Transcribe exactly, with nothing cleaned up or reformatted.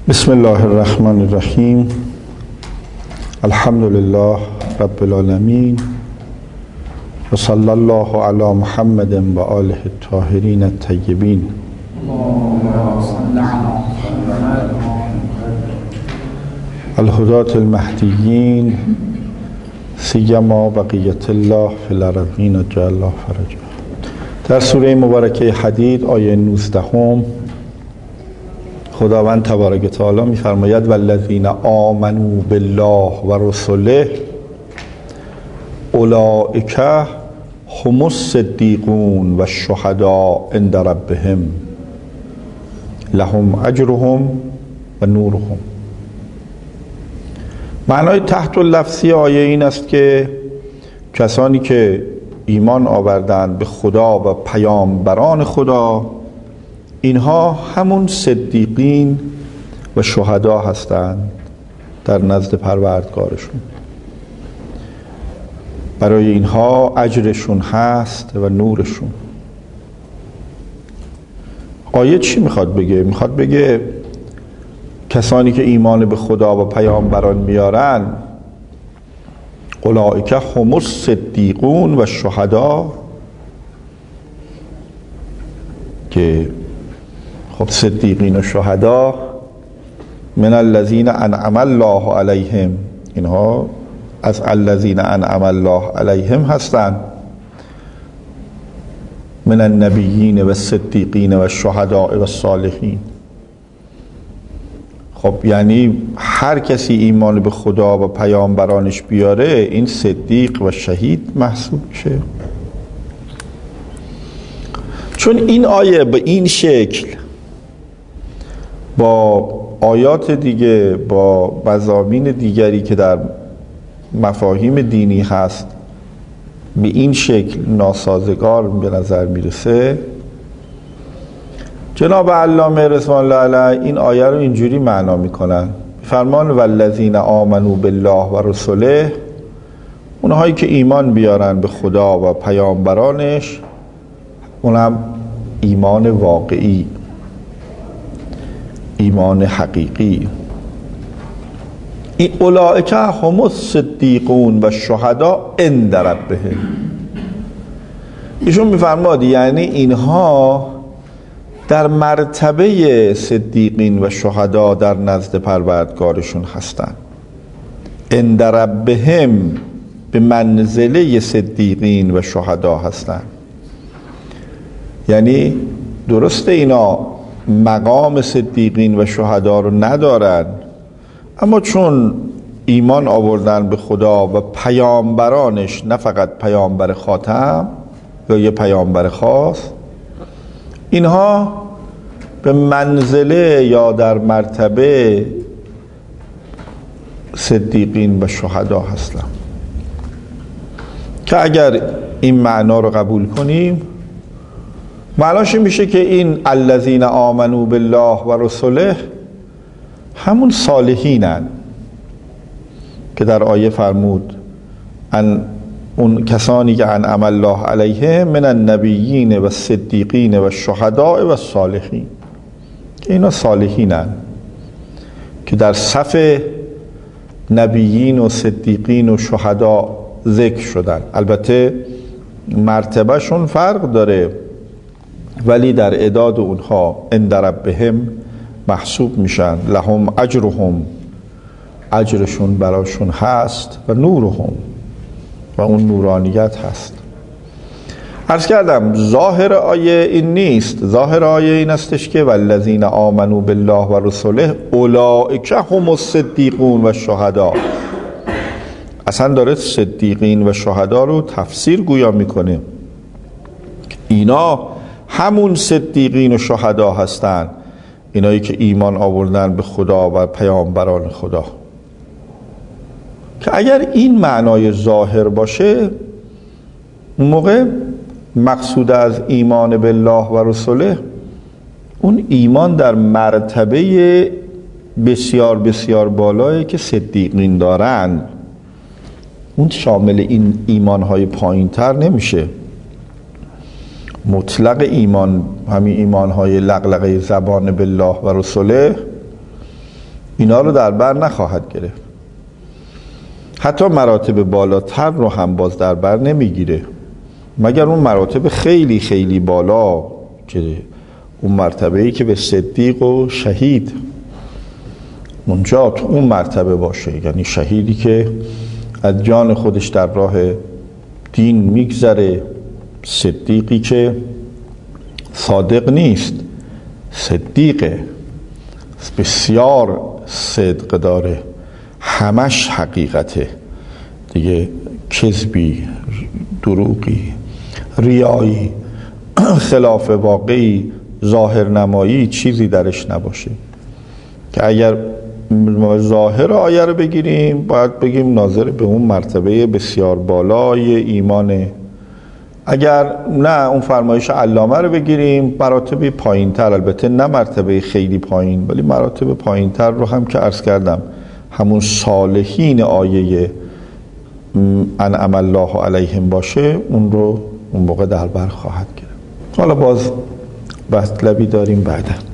بسم الله الرحمن الرحیم. الحمد لله رب العالمین و صلی الله علی محمد و آله الطاهرین الطیبین. الهداة المهدیین سیما بقیت الله فی الارضین جعل الله فرجا. در سوره مبارکه حدید آیه نوزده هم خداوند تبارک و تعالی می‌فرماید والذین آمنوا بالله و رسله اولئک هم الصدیقون و الشهداء عند ربهم لهم اجرهم و نورهم. معنای تحت اللفظی آیه این است که کسانی که ایمان آوردند به خدا و پیامبران خدا، اینها همون صدیقین و شهدا هستند در نزد پروردگارشون. برای اینها اجرشون هست و نورشون. آیه چی میخواد بگه؟ میخواد بگه کسانی که ایمان به خدا و پیامبران میارن اولئک هم الصدیقون و الشهدا، که خب صدیقین و شهدا من الذین انعم الله علیهم، اینها از الذین انعم الله علیهم هستند، من النبیین و الصدیقین و الشهداء و الصالحین. خب یعنی هر کسی ایمان به خدا و پیامبرانش بیاره این صدیق و شهید محسوب میشه. چون این آیه به این شکل با آیات دیگه، با مضامین دیگری که در مفاهیم دینی هست به این شکل ناسازگار به نظر میرسه، جناب علامه رضوان الله علیه این آیه رو اینجوری معنا میکنن. فرمان والذین آمنوا بالله و رسله، اونهایی که ایمان بیارن به خدا و پیامبرانش، اونم ایمان واقعی، ایمان حقیقی. این اولئک هم الصدیقون و الشهداء عند ربهم. ایشون میفرماد یعنی اینها در مرتبه صدیقین و شهدا در نزد پروردگارشون هستند. عند ربهم به منزله صدیقین و شهدا هستند. یعنی درسته اینا مقام صدیقین و شهدا رو ندارن، اما چون ایمان آوردن به خدا و پیامبرانش، نه فقط پیامبر خاتم یا یه پیامبر خاص، اینها به منزله یا در مرتبه صدیقین و شهدا هستن. که اگر این معنا رو قبول کنیم، معناش میشه که این الذین آمنوا بالله و رسله همون صالحینن که در آیه فرمود ان اون کسانی که انعم الله علیهم من النبیین و الصدیقین و الشهداء و الصالحین، که اینا صالحینن که در صف نبیین و صدیقین و شهدا ذکر شدن. البته مرتبه شون فرق داره، ولی در اعداد اونها عند ربهم محسوب میشن. لهم اجرهم، اجرشون براشون هست، و نورهم، و اون نورانیت هست. عرض کردم ظاهر آیه این نیست. ظاهر آیه این استش که والذین آمنوا بالله و رسله اولئک هم الصدیقون و الشهدا. اصلا داره صدیقین و شهدا رو تفسیر گویا میکنه. اینا همون صدیقین و شهدا هستن، اینایی که ایمان آوردن به خدا و پیامبران خدا. که اگر این معنای ظاهر باشه، اون موقع مقصود از ایمان بالله و رسوله اون ایمان در مرتبه بسیار بسیار بالایی که صدیقین دارن، اون شامل این ایمانهای پایین تر نمیشه. مطلق ایمان، همین ایمانهای لغلقه زبان بالله و رسوله، اینا رو در بر نخواهد گرفت. حتی مراتب بالاتر رو هم باز در بر نمیگیره، مگر اون مراتب خیلی خیلی بالا که اون مرتبه‌ای که به صدیق و شهید اونجا تو اون مرتبه باشه، یعنی شهیدی که از جان خودش در راه دین میگذره، صدیقی که صادق نیست، صدیقه، بسیار صدق داره، همش حقیقته دیگه، کذبی، دروغی، ریایی، خلاف واقعی، ظاهر نمایی چیزی درش نباشه. که اگر ظاهر آیه رو بگیریم باید بگیم ناظر به اون مرتبه بسیار بالای ایمانه. اگر نه اون فرمایش علامه رو بگیریم مراتب پایین تر، البته نه مرتبه خیلی پایین ولی مراتب پایین تر رو هم که عرض کردم همون صالحین آیه انعم الله علیهم باشه، اون رو اون موقع در بر خواهد گرفت. حالا باز مطلبی داریم بعدا.